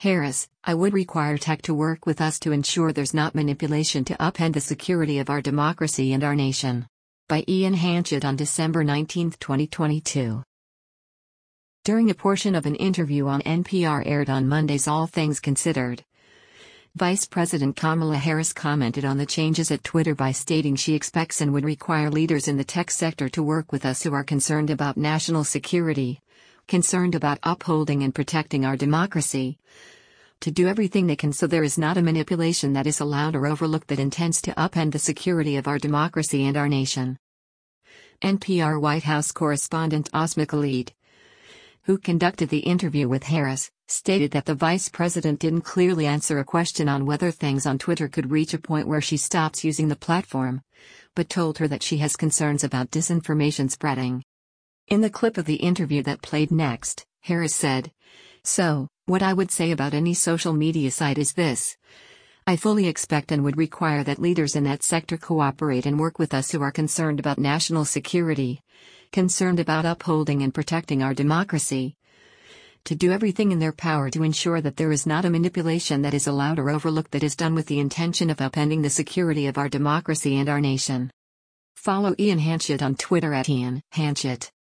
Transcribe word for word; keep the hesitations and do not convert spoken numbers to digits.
Harris, I would require tech to work with us to ensure there's not manipulation to upend the security of our democracy and our nation. By Ian Hanchett on December nineteenth, twenty twenty-two. During a portion of an interview on N P R aired on Monday's All Things Considered, Vice President Kamala Harris commented on the changes at Twitter by stating she expects and would require leaders in the tech sector to work with us who are concerned about national security, concerned about upholding and protecting our democracy, to do everything they can so there is not a manipulation that is allowed or overlooked that intends to upend the security of our democracy and our nation. N P R White House correspondent Asma Khalid, who conducted the interview with Harris, stated that the vice president didn't clearly answer a question on whether things on Twitter could reach a point where she stops using the platform, but told her that she has concerns about disinformation spreading. In the clip of the interview that played next, Harris said, "So, what I would say about any social media site is this. I fully expect and would require that leaders in that sector cooperate and work with us who are concerned about national security, concerned about upholding and protecting our democracy, to do everything in their power to ensure that there is not a manipulation that is allowed or overlooked that is done with the intention of upending the security of our democracy and our nation." Follow Ian Hanchett on Twitter at Ian Hanchett.